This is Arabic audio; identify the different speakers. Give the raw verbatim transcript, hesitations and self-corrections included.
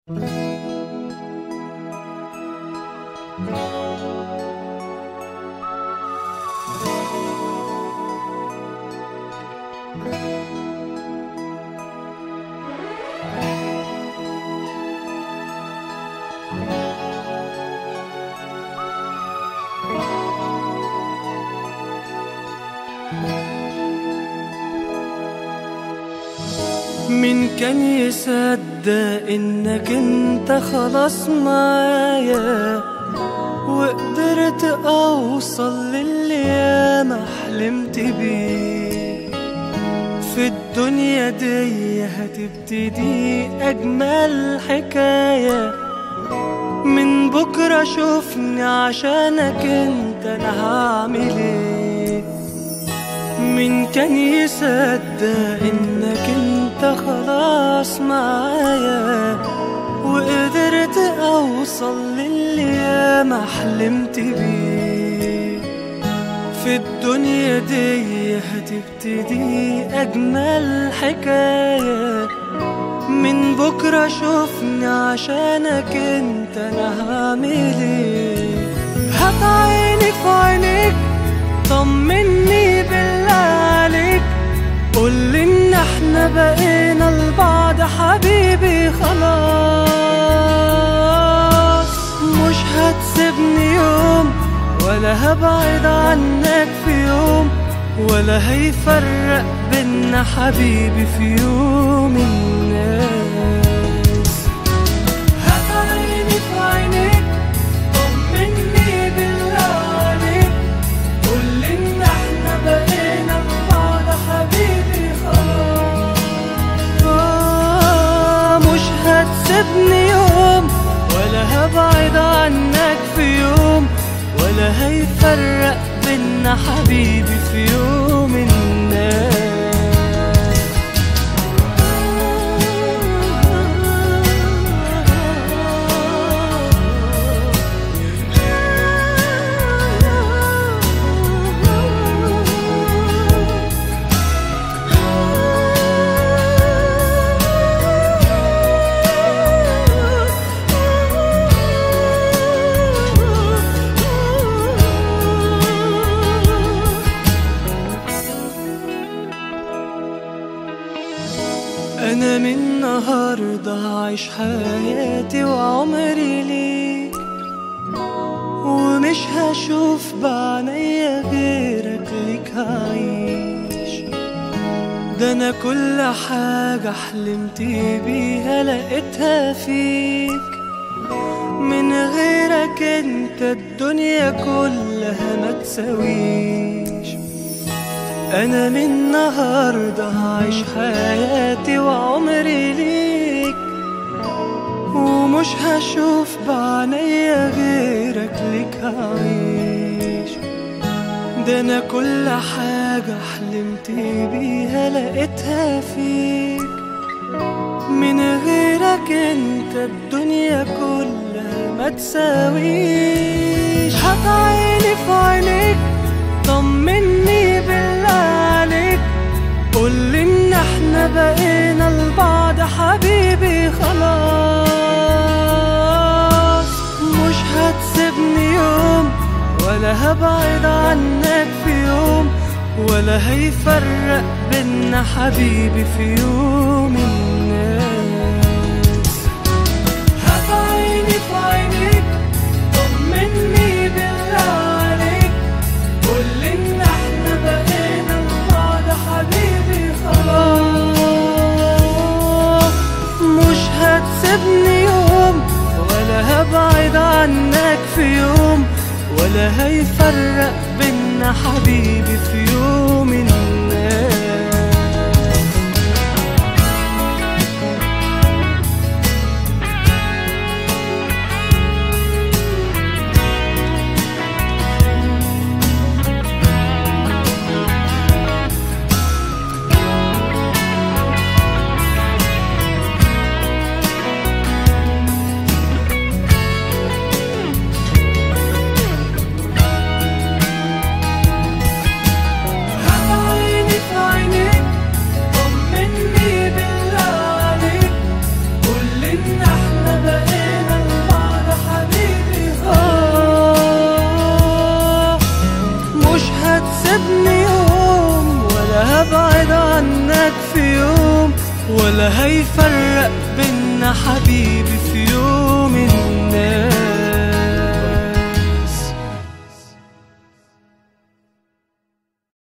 Speaker 1: مين كان يصدق انك انت خلاص معايا وقدرت اوصل للي ياما حلمت بيه. في الدنيا دي هتبتدي اجمل حكاية، من بكرة شوفني عشانك انت انا هعمل ايه. مين كان يصدق انك انت خلاص معايا وقدرت اوصل للي ياما حلمت بيه. في الدنيا دي هتبتدي اجمل حكاية، من بكرة شوفني عشانك انت انا هعمل ايه. هات عيني في عينيك طمني بالله عليك، قولي ان احنا بقينا لبعض حبيبي خلاص. مش هتسيبني يوم ولا هبعد عنك في يوم، ولا هيفرق بينا حبيبي في يوم الناس. هات عيني في عينيك طمني بالله عليك، قولي ان احنا بقينا لبعض حبيبي خلاص. آه مش هتسيبني يوم ولا هبعد عنك في يوم، ولا هيفرق بينا حبيبي في يوم الناس. أنا من النهاردة هعيش حياتي وعمري ليك، ومش هشوف بعينيا غيرك ليك هعيش. ده أنا كل حاجة حلمت بيها لقيتها فيك، من غيرك انت الدنيا كلها ما تساويش. أنا من النهاردة هعيش حياتي وعمري ليك، ومش هشوف بعينيا غيرك ليك هعيش. ده أنا كل حاجة حلمت بيها لقيتها فيك، من غيرك انت الدنيا كلها ما تساويش. هات عيني في عينيك طمني بالله عليك، قولي ان احنا بقينا لبعض حبيبي خلاص. مش هتسيبني يوم ولا هبعد عنك في يوم، ولا هيفرق بينا حبيبي في يوم الناس. هات عيني في عينيك طمني بالله عليك، قولي ان احنا بقينا لبعض حبيبي خلاص. مش هتسيبني يوم ولا هبعد عنك في يوم، ولا هيفرق بينا حبيبي في يوم الناس. هات عيني ولا هيفرق بينا حبيبي في يوم الناس.